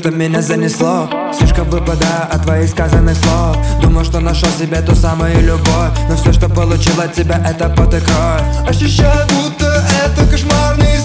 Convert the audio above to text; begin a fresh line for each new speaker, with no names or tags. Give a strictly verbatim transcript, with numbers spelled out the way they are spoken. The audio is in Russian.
что меня занесло. Слишком выпадаю от твоих сказанных слов. Думал, что нашел себе ту самую любовь, но все, что получил от тебя, это пот и кровь.
Ощущаю, будто это кошмарный